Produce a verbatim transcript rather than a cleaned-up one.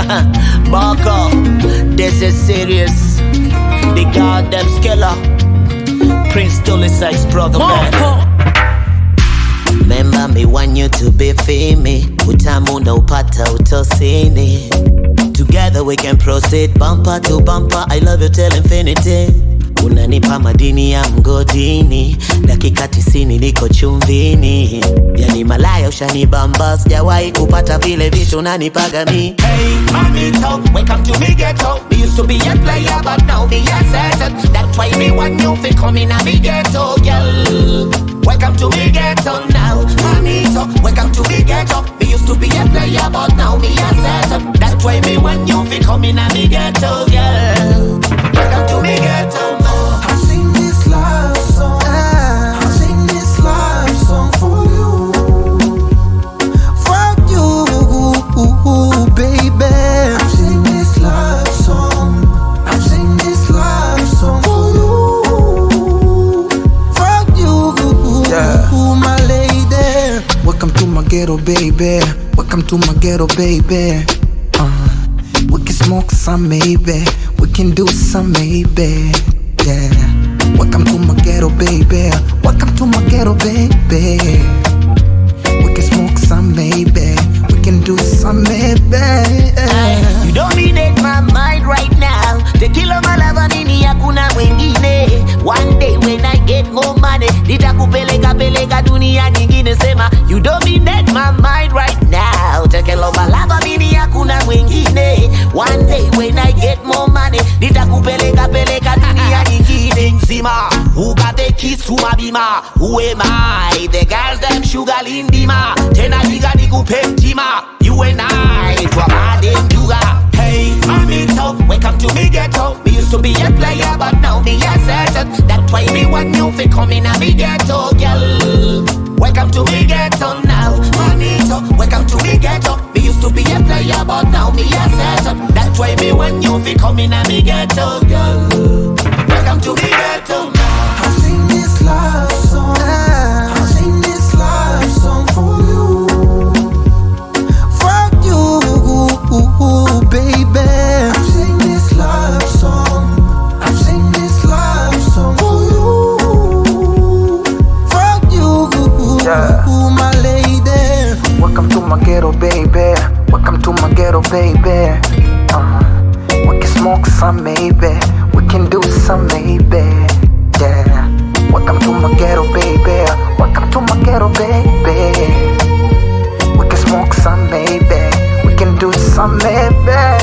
Barker, this is serious. The goddamn skiller. Prince Tulisi's brother, man. Remember me want you to be fimi. Utamu na upata utosini. Together we can proceed bumper to bumper. I love you till infinity. Unanipa madini ya mgodini. Dakika tisini niko chumvini. Yani malaya ushanibamba. Sijawahi kupata vile vitu unanipaga mi. Hey, mamito, welcome to me ghetto. Me used to be a player, but now me a certain. That's why me want you fi come in a me ghetto, girl. Welcome to me ghetto now, mamito. Welcome to me ghetto. Me used to be a player, but now me a certain. That's why me want you fi come in a me ghetto, girl. Welcome to me ghetto now. I sing this love song. I sing this love song for you, for you, baby. I sing this love song. I sing this love song for you, for you, yeah. My lady. Welcome to my ghetto, baby. Welcome to my ghetto, baby. Uh, we can smoke some, maybe. We can do some, maybe. Yeah. Welcome to my ghetto, baby. Welcome to my ghetto, baby. We can smoke some, maybe. We can do some, maybe. Aye, you dominate my mind right now. Tequila malava nini hakuna wengine. One day when I get more money, nitakupeleka peleka dunia nyingine. Sema you dominate my mind right now. Tequila malava nini hakuna wengine. One day when I get more money, nitakupeleka peleka dunia nyingine. Zima, who got the keys to my bima? Who am I? The girls them sugar lindima. Tena diga nikupe mtima. You and I, twabade mjuga. Hey, mamito, welcome to me ghetto. Me used to be a player, but now me a certain. That's why me want you fi come in a me ghetto, girl. Welcome to me ghetto now, mamito. Welcome to me ghetto. Me used to be a player, but now me a certain. That's why me want you fi come in a me ghetto, girl. Welcome to me ghetto now. I sing this love song. I sing this love song for you, for you, baby. I sing this love song. I sing this love song for you, for you, yeah. My lady. Welcome to my ghetto, baby. Welcome to my ghetto, baby. Uh, we can smoke some, maybe. We can do some, maybe. Yeah. Welcome to my ghetto, baby. Welcome to my ghetto, baby. We can smoke some, maybe. We can do some, maybe.